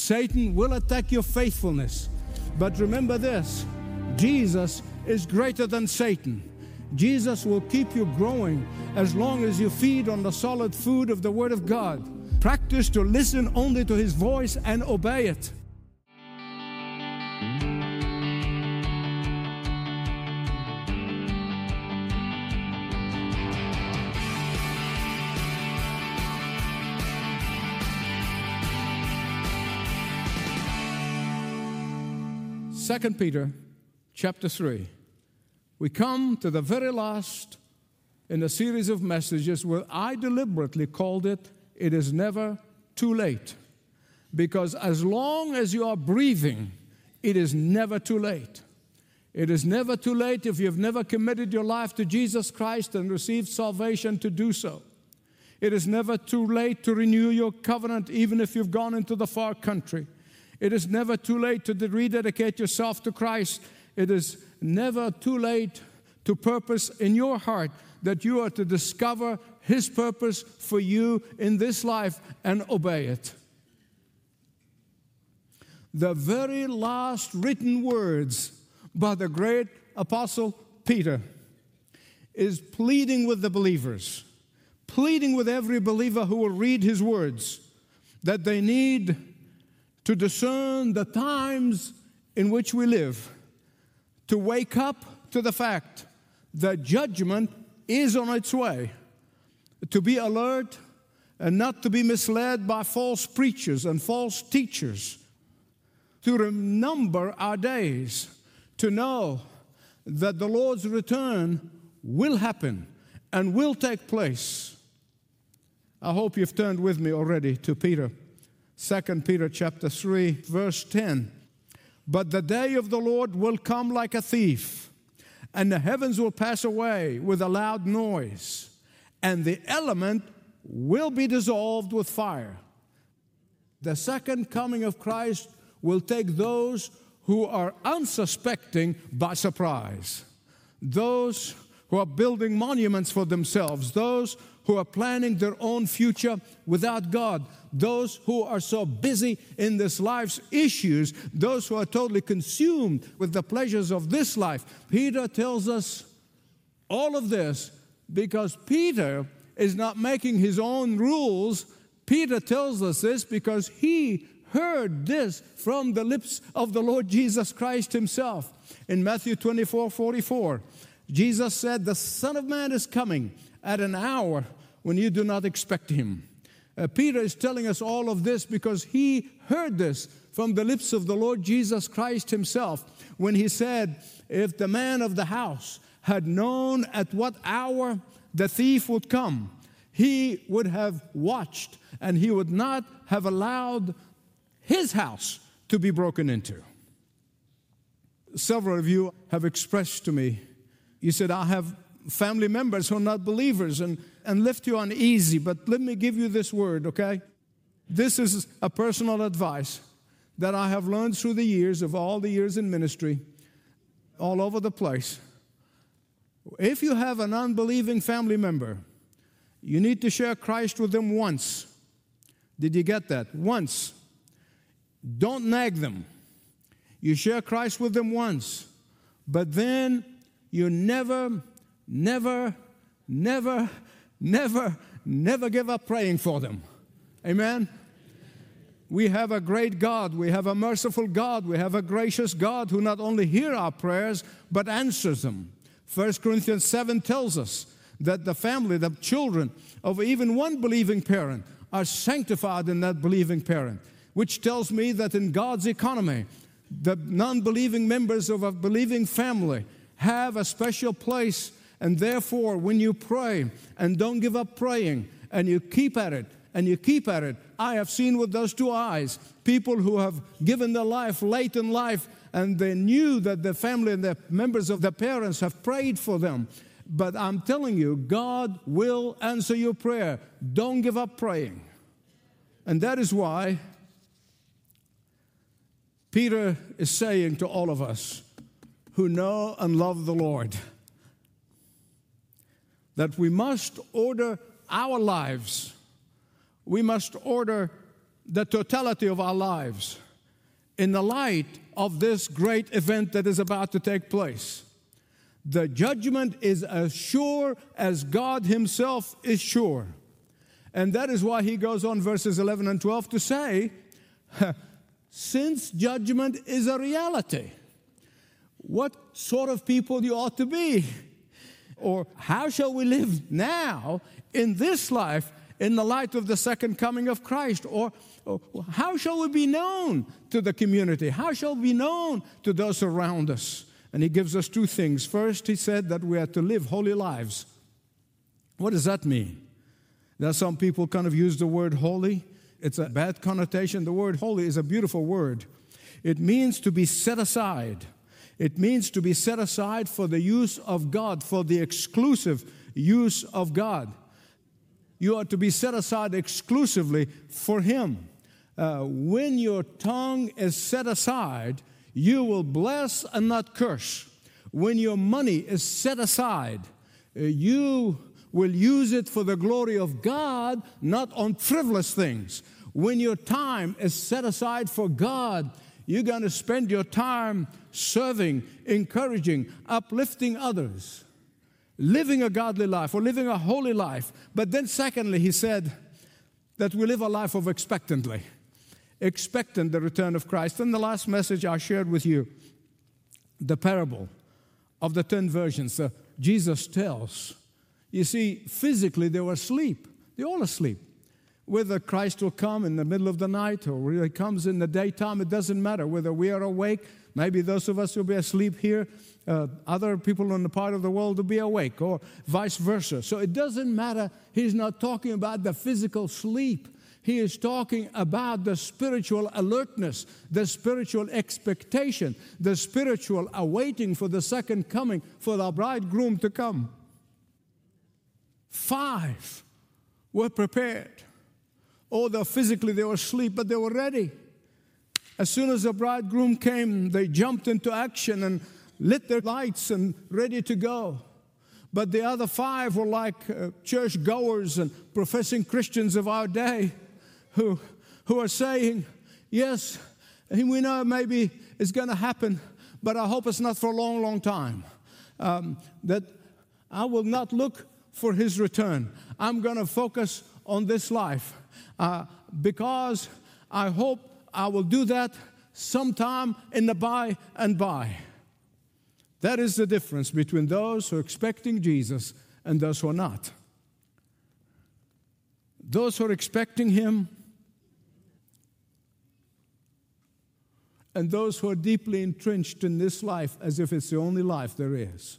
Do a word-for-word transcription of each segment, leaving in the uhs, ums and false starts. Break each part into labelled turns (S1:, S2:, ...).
S1: Satan will attack your faithfulness. But remember this, Jesus is greater than Satan. Jesus will keep you growing as long as you feed on the solid food of the Word of God. Practice to listen only to His voice and obey it. Second Peter chapter three. We come to the very last in a series of messages where I deliberately called it, "It is never too late." Because as long as you are breathing, it is never too late. It is never too late if you've never committed your life to Jesus Christ and received salvation to do so. It is never too late to renew your covenant even if you've gone into the far country. It is never too late to rededicate yourself to Christ. It is never too late to purpose in your heart that you are to discover His purpose for you in this life and obey it. The very last written words by the great apostle Peter is pleading with the believers, pleading with every believer who will read his words, that they need to discern the times in which we live, to wake up to the fact that judgment is on its way, to be alert and not to be misled by false preachers and false teachers, to remember our days, to know that the Lord's return will happen and will take place. I hope you've turned with me already to Peter. Second Peter chapter three, verse ten. But the day of the Lord will come like a thief, and the heavens will pass away with a loud noise, and the element will be dissolved with fire. The second coming of Christ will take those who are unsuspecting by surprise. Those who are building monuments for themselves, those who are planning their own future without God, those who are so busy in this life's issues, those who are totally consumed with the pleasures of this life. Peter tells us all of this because Peter is not making his own rules. Peter tells us this because he heard this from the lips of the Lord Jesus Christ Himself. In Matthew twenty-four forty-four, Jesus said, "The Son of Man is coming at an hour when you do not expect Him." Uh, Peter is telling us all of this because he heard this from the lips of the Lord Jesus Christ Himself when He said, if the man of the house had known at what hour the thief would come, he would have watched and he would not have allowed his house to be broken into. Several of you have expressed to me, you said, I have family members who are not believers and, and left you uneasy, but let me give you this word, okay? This is a personal advice that I have learned through the years of all the years in ministry, all over the place. If you have an unbelieving family member, you need to share Christ with them once. Did you get that? Once. Don't nag them. You share Christ with them once, but then you never, never, never, never, never give up praying for them. Amen? We have a great God. We have a merciful God. We have a gracious God who not only hears our prayers, but answers them. First Corinthians seven tells us that the family, the children of even one believing parent are sanctified in that believing parent, which tells me that in God's economy, the non-believing members of a believing family have a special place, and therefore when you pray and don't give up praying and you keep at it and you keep at it, I have seen with those two eyes people who have given their life late in life and they knew that the family and the members of the parents have prayed for them. But I'm telling you, God will answer your prayer. Don't give up praying. And that is why Peter is saying to all of us who know and love the Lord that we must order our lives, we must order the totality of our lives in the light of this great event that is about to take place. The judgment is as sure as God Himself is sure. And that is why he goes on, verses eleven and twelve, to say, since judgment is a reality, what sort of people you ought to be? Or how shall we live now in this life in the light of the second coming of Christ? Or, or how shall we be known to the community? How shall we be known to those around us? And he gives us two things. First, he said that we are to live holy lives. What does that mean? There are some people kind of use the word holy. It's a bad connotation. The word holy is a beautiful word. It means to be set aside. It means to be set aside for the use of God, for the exclusive use of God. You are to be set aside exclusively for Him. Uh, when your tongue is set aside, you will bless and not curse. When your money is set aside, uh, you will use it for the glory of God, not on frivolous things. When your time is set aside for God, you're going to spend your time serving, encouraging, uplifting others, living a godly life or living a holy life. But then secondly, he said that we live a life of expectantly, expectant the return of Christ. In the last message I shared with you, the parable of the ten virgins, uh, Jesus tells. You see, physically they were asleep. They're all asleep. Whether Christ will come in the middle of the night or whether He comes in the daytime, it doesn't matter. Whether we are awake, maybe those of us who will be asleep here, uh, other people in the part of the world will be awake, or vice versa. So it doesn't matter. He's not talking about the physical sleep. He is talking about the spiritual alertness, the spiritual expectation, the spiritual awaiting for the second coming, for the bridegroom to come. Five were prepared. Although physically they were asleep, but they were ready. As soon as the bridegroom came, they jumped into action and lit their lights and ready to go. But the other five were like uh, church goers and professing Christians of our day who, who are saying, yes, we know maybe it's going to happen, but I hope it's not for a long, long time. Um, that I will not look for His return. I'm going to focus on this life uh, because I hope I will do that sometime in the by and by. That is the difference between those who are expecting Jesus and those who are not. Those who are expecting Him and those who are deeply entrenched in this life as if it's the only life there is.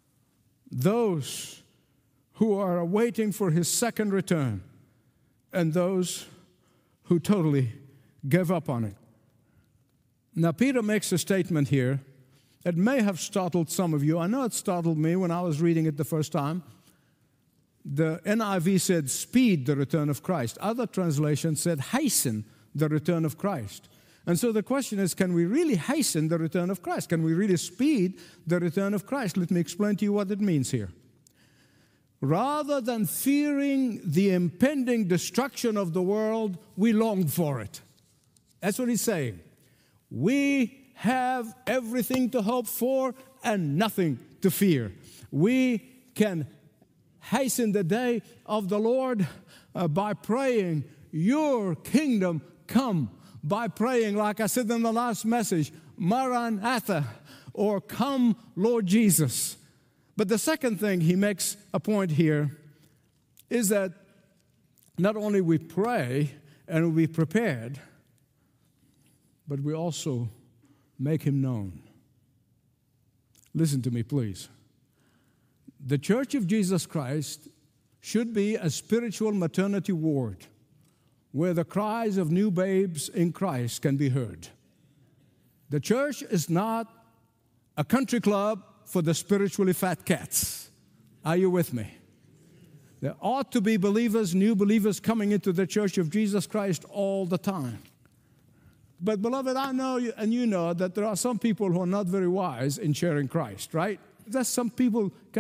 S1: Those who are waiting for His second return, and those who totally gave up on it. Now, Peter makes a statement here that may have startled some of you. I know it startled me when I was reading it the first time. The N I V said, speed the return of Christ. Other translations said, hasten the return of Christ. And so the question is, can we really hasten the return of Christ? Can we really speed the return of Christ? Let me explain to you what it means here. Rather than fearing the impending destruction of the world, we long for it. That's what he's saying. We have everything to hope for and nothing to fear. We can hasten the day of the Lord uh, by praying, your kingdom come. By praying, like I said in the last message, Maranatha, or come, Lord Jesus. But the second thing he makes a point here is that not only we pray and we prepared, but we also make Him known. Listen to me, please. The Church of Jesus Christ should be a spiritual maternity ward where the cries of new babes in Christ can be heard. The church is not a country club for the spiritually fat cats. Are you with me? There ought to be believers, new believers coming into the Church of Jesus Christ all the time. But beloved, I know and you know that there are some people who are not very wise in sharing Christ, right? There's some people kind of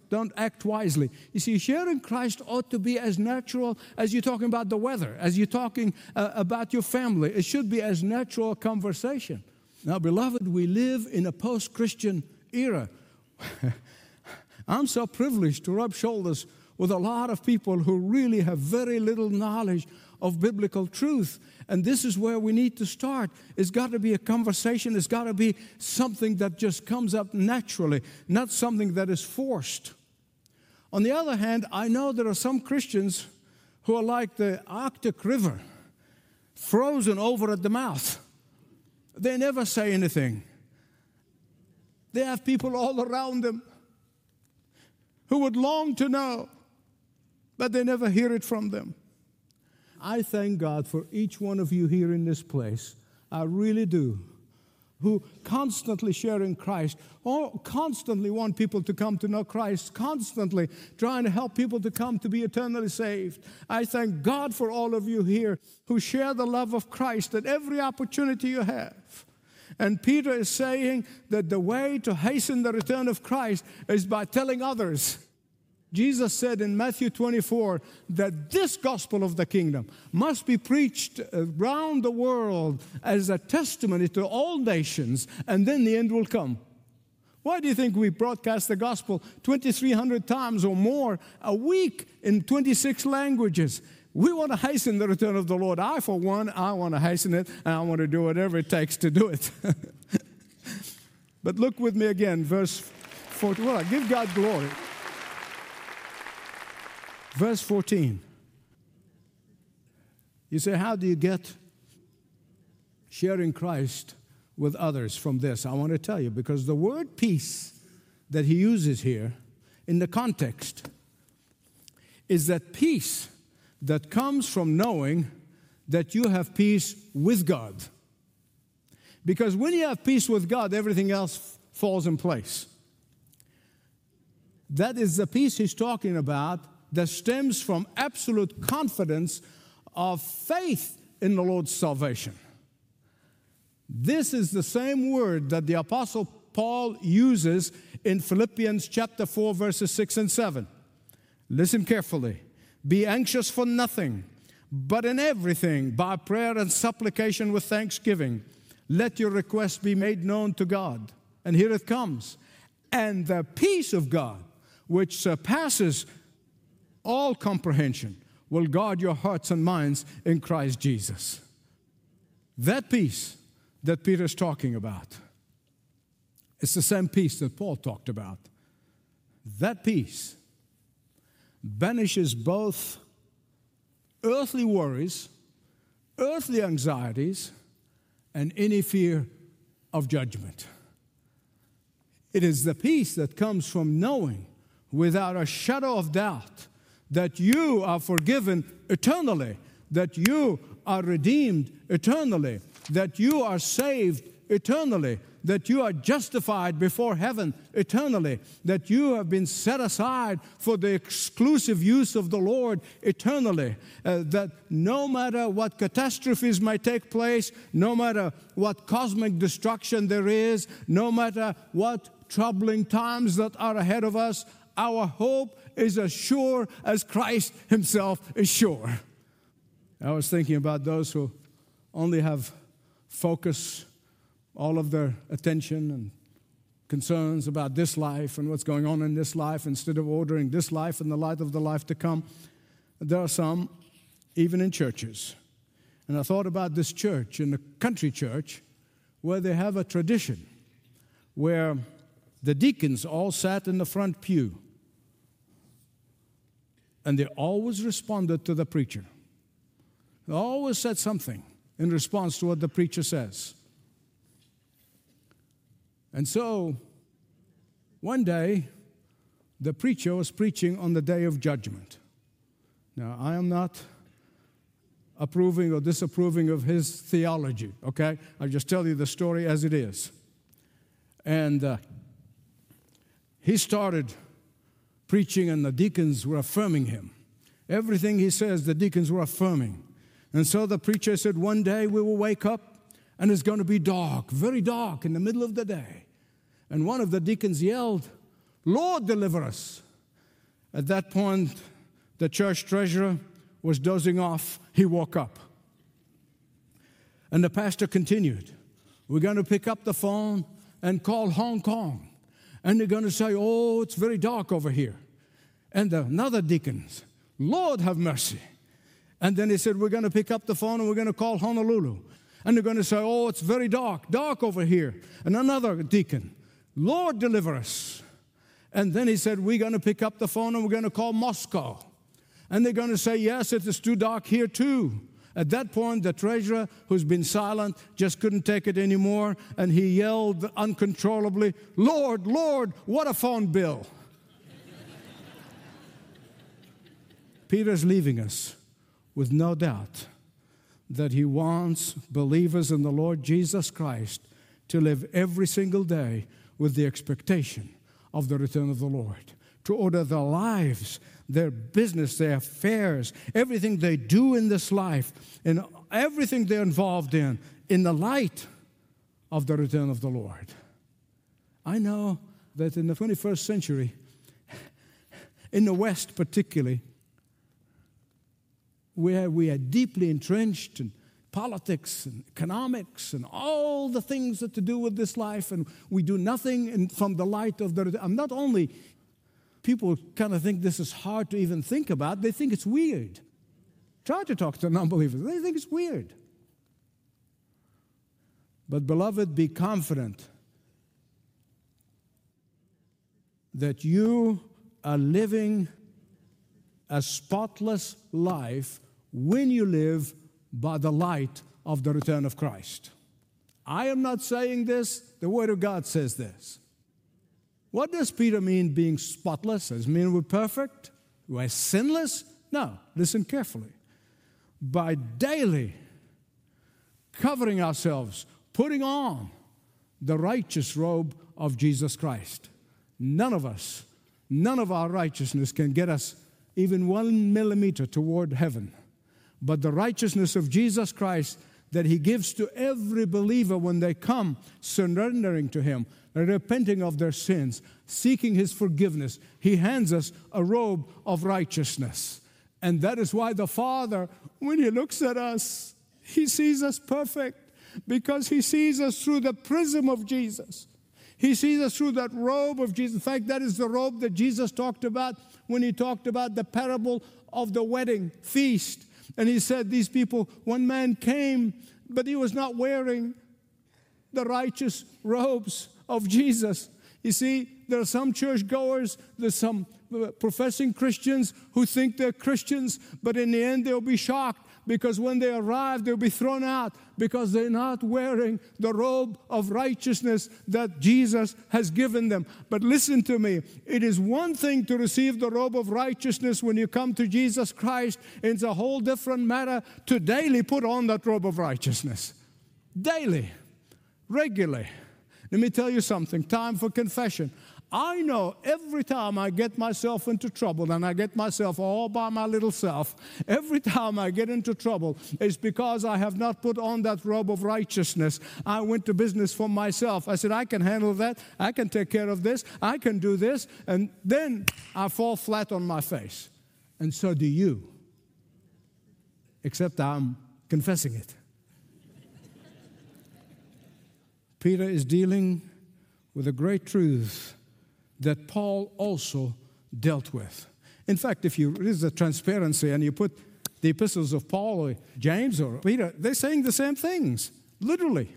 S1: don't act wisely. You see, sharing Christ ought to be as natural as you're talking about the weather, as you're talking uh, about your family. It should be as natural a conversation. Now, beloved, we live in a post-Christian era. I'm so privileged to rub shoulders with a lot of people who really have very little knowledge of biblical truth. And this is where we need to start. It's got to be a conversation. It's got to be something that just comes up naturally, not something that is forced. On the other hand, I know there are some Christians who are like the Arctic River, frozen over at the mouth. They never say anything. They have people all around them who would long to know, but they never hear it from them. I thank God for each one of you here in this place. I really do. Who constantly share in Christ, or constantly want people to come to know Christ, constantly trying to help people to come to be eternally saved. I thank God for all of you here who share the love of Christ at every opportunity you have. And Peter is saying that the way to hasten the return of Christ is by telling others. Jesus said in Matthew twenty-four that this gospel of the kingdom must be preached around the world as a testimony to all nations, and then the end will come. Why do you think we broadcast the gospel twenty-three hundred times or more a week in twenty-six languages? We want to hasten the return of the Lord. I, for one, I want to hasten it, and I want to do whatever it takes to do it. But look with me again, verse fourteen. Well, give God glory. Verse fourteen. You say, how do you get sharing Christ with others from this? I want to tell you, because the word peace that he uses here in the context is that peace that comes from knowing that you have peace with God. Because when you have peace with God, everything else falls in place. That is the peace he's talking about, that stems from absolute confidence of faith in the Lord's salvation. This is the same word that the Apostle Paul uses in Philippians chapter four, verses six and seven. Listen carefully. Be anxious for nothing, but in everything, by prayer and supplication with thanksgiving, let your requests be made known to God. And here it comes. And the peace of God, which surpasses all comprehension, will guard your hearts and minds in Christ Jesus. That peace that Peter's talking about, it's the same peace that Paul talked about. That peace banishes both earthly worries, earthly anxieties, and any fear of judgment. It is the peace that comes from knowing without a shadow of doubt that you are forgiven eternally, that you are redeemed eternally, that you are saved eternally, that you are justified before heaven eternally, that you have been set aside for the exclusive use of the Lord eternally, uh, that no matter what catastrophes may take place, no matter what cosmic destruction there is, no matter what troubling times that are ahead of us, our hope is as sure as Christ himself is sure. I was thinking about those who only have focus, all of their attention and concerns about this life and what's going on in this life instead of ordering this life in the light of the life to come. There are some, even in churches. And I thought about this church, in the country church, where they have a tradition where the deacons all sat in the front pew. And they always responded to the preacher. They always said something in response to what the preacher says. And so, one day, the preacher was preaching on the day of judgment. Now, I am not approving or disapproving of his theology, okay? I'll just tell you the story as it is. And uh, he started preaching, and the deacons were affirming him. Everything he says, the deacons were affirming. And so the preacher said, one day we will wake up, and it's going to be dark, very dark, in the middle of the day. And one of the deacons yelled, Lord, deliver us. At that point, the church treasurer was dozing off. He woke up. And the pastor continued, we're going to pick up the phone and call Hong Kong. And they're going to say, oh, it's very dark over here. And another deacon, Lord have mercy. And then he said, we're going to pick up the phone and we're going to call Honolulu. And they're going to say, oh, it's very dark, dark over here. And another deacon, Lord deliver us. And then he said, we're going to pick up the phone and we're going to call Moscow. And they're going to say, yes, it is too dark here too. At that point, the treasurer, who's been silent, just couldn't take it anymore. And he yelled uncontrollably, Lord, Lord, what a phone bill. Peter's leaving us with no doubt that he wants believers in the Lord Jesus Christ to live every single day with the expectation of the return of the Lord, to order their lives, their business, their affairs, everything they do in this life, and everything they're involved in, in the light of the return of the Lord. I know that in the twenty-first century, in the West particularly, where we are deeply entrenched in politics and economics and all the things that to do with this life, and we do nothing in, from the light of the... I'm not only... People kind of think this is hard to even think about. They think it's weird. Try to talk to non-believers. They think it's weird. But, beloved, be confident that you are living a spotless life when you live by the light of the return of Christ. I am not saying this. The Word of God says this. What does Peter mean being spotless? Does it mean we're perfect? We're sinless? No. Listen carefully. By daily covering ourselves, putting on the righteous robe of Jesus Christ. None of us, none of our righteousness can get us even one millimeter toward heaven. But the righteousness of Jesus Christ that He gives to every believer when they come, surrendering to Him, repenting of their sins, seeking His forgiveness, He hands us a robe of righteousness. And that is why the Father, when He looks at us, He sees us perfect, because He sees us through the prism of Jesus. He sees us through that robe of Jesus. In fact, that is the robe that Jesus talked about when He talked about the parable of the wedding feast. And He said, these people, one man came, but he was not wearing the righteous robes of Jesus. You see, there are some churchgoers, there's some professing Christians who think they're Christians, but in the end they'll be shocked, because when they arrive, they'll be thrown out because they're not wearing the robe of righteousness that Jesus has given them. But listen to me. It is one thing to receive the robe of righteousness when you come to Jesus Christ. It's a whole different matter to daily put on that robe of righteousness. Daily. Regularly. Let me tell you something. Time for confession. I know every time I get myself into trouble, and I get myself all by my little self, every time I get into trouble, it's because I have not put on that robe of righteousness. I went to business for myself. I said, I can handle that. I can take care of this. I can do this. And then I fall flat on my face. And so do you. Except I'm confessing it. Peter is dealing with a great truth that Paul also dealt with. In fact, if you read the transparency and you put the epistles of Paul or James or Peter, they're saying the same things, literally.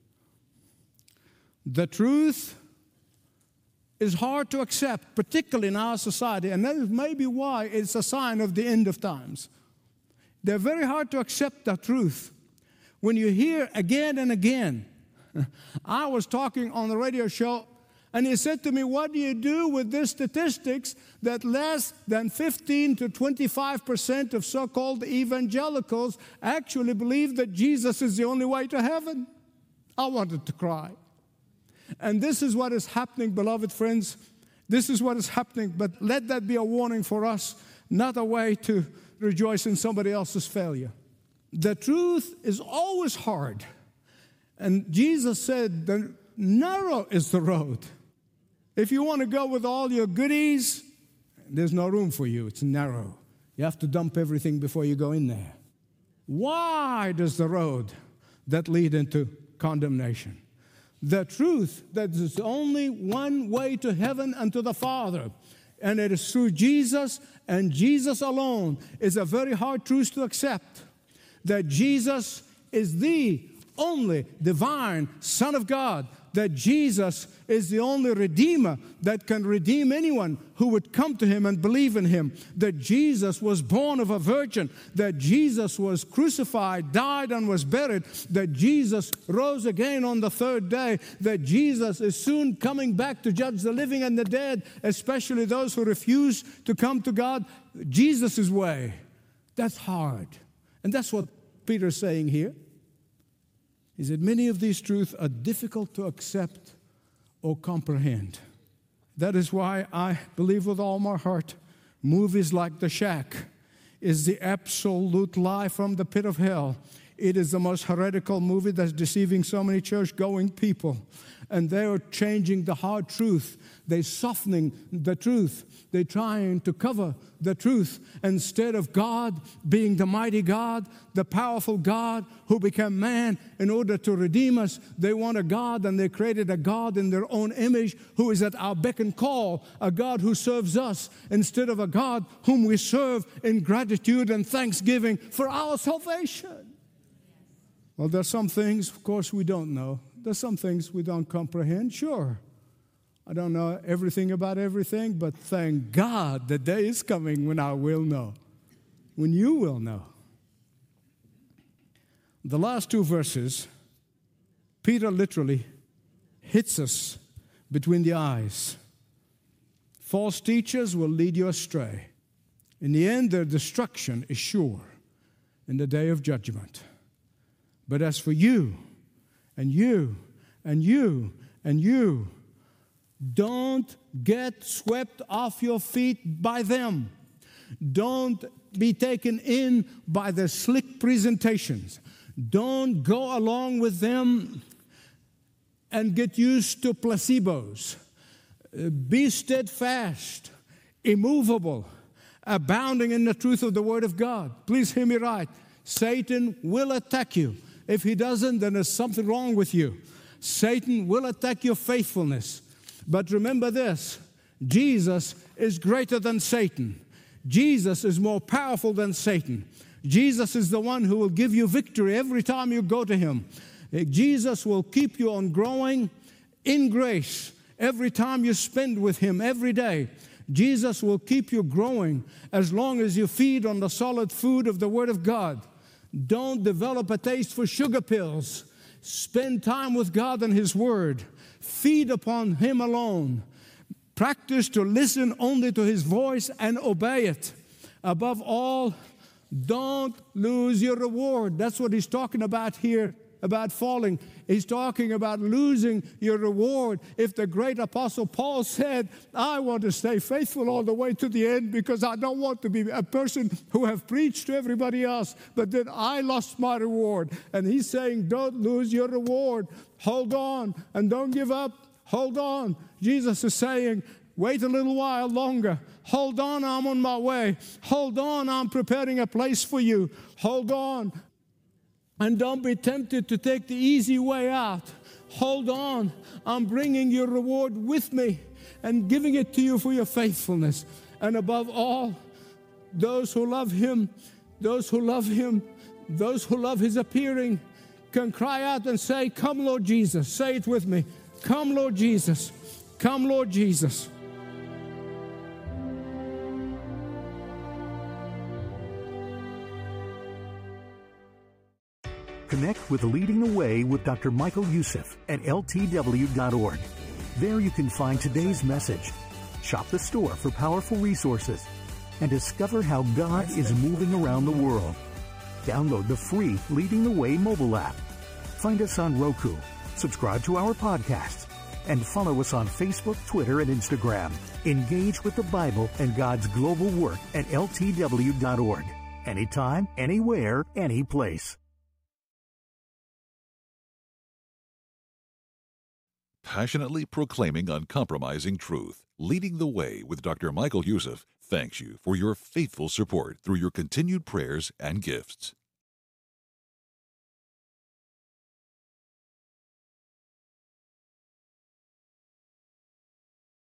S1: The truth is hard to accept, particularly in our society, and that is maybe why it's a sign of the end of times. They're very hard to accept the truth. When you hear again and again, I was talking on the radio show, and he said to me, what do you do with these statistics that less than fifteen to twenty-five percent of so-called evangelicals actually believe that Jesus is the only way to heaven? I wanted to cry. And this is what is happening, beloved friends. This is what is happening, but let that be a warning for us, not a way to rejoice in somebody else's failure. The truth is always hard. And Jesus said that narrow is the road. If you want to go with all your goodies, There's no room for you. It's narrow. You have to dump everything before you go in there. Wide is the road that leads into condemnation. The truth that there's only one way to heaven and to the Father, and it is through Jesus and Jesus alone, is a very hard truth to accept. That Jesus is the only divine Son of God, that Jesus is the only Redeemer that can redeem anyone who would come to Him and believe in Him, that Jesus was born of a virgin, that Jesus was crucified, died, and was buried, that Jesus rose again on the third day, that Jesus is soon coming back to judge the living and the dead, especially those who refuse to come to God. Jesus' way. That's hard. And that's what Peter's saying here. Is that many of these truths are difficult to accept or comprehend. That is why I believe with all my heart, movies like The Shack is the absolute lie from the pit of hell. It is the most heretical movie that's deceiving so many church-going people. And they are changing the hard truth. They're softening the truth. They're trying to cover the truth. Instead of God being the mighty God, the powerful God who became man in order to redeem us, they want a God, and they created a God in their own image who is at our beck and call, a God who serves us instead of a God whom we serve in gratitude and thanksgiving for our salvation. Well, there's some things, of course, we don't know. There's some things we don't comprehend, sure. I don't know everything about everything, but thank God the day is coming when I will know, when you will know. The last two verses, Peter literally hits us between the eyes. False teachers will lead you astray. In the end, their destruction is sure in the day of judgment. But as for you, and you, and you, and you, don't get swept off your feet by them. Don't be taken in by their slick presentations. Don't go along with them and get used to placebos. Be steadfast, immovable, abounding in the truth of the Word of God. Please hear me right. Satan will attack you. If he doesn't, then there's something wrong with you. Satan will attack your faithfulness. But remember this, Jesus is greater than Satan. Jesus is more powerful than Satan. Jesus is the one who will give you victory every time you go to Him. Jesus will keep you on growing in grace every time you spend with Him every day. Jesus will keep you growing as long as you feed on the solid food of the Word of God. Don't develop a taste for sugar pills. Spend time with God and His Word. Feed upon Him alone. Practice to listen only to His voice and obey it. Above all, don't lose your reward. That's what he's talking about here, about falling. He's talking about losing your reward. If the great Apostle Paul said, I want to stay faithful all the way to the end because I don't want to be a person who have preached to everybody else, but then I lost my reward. And he's saying, don't lose your reward. Hold on and don't give up. Hold on. Jesus is saying, wait a little while longer. Hold on, I'm on my way. Hold on, I'm preparing a place for you. Hold on. And don't be tempted to take the easy way out. Hold on. I'm bringing your reward with me and giving it to you for your faithfulness. And above all, those who love Him, those who love Him, those who love His appearing can cry out and say, come, Lord Jesus. Say it with me. Come, Lord Jesus. Come, Lord Jesus.
S2: Connect with Leading the Way with Doctor Michael Youssef at L T W dot org. There you can find today's message, shop the store for powerful resources, and discover how God is moving around the world. Download the free Leading the Way mobile app. Find us on Roku, subscribe to our podcasts, and follow us on Facebook, Twitter, and Instagram. Engage with the Bible and God's global work at L T W dot org. Anytime, anywhere, any place.
S3: passionately proclaiming uncompromising truth. Leading the Way with Doctor Michael Youssef thanks you for your faithful support through your continued prayers and gifts.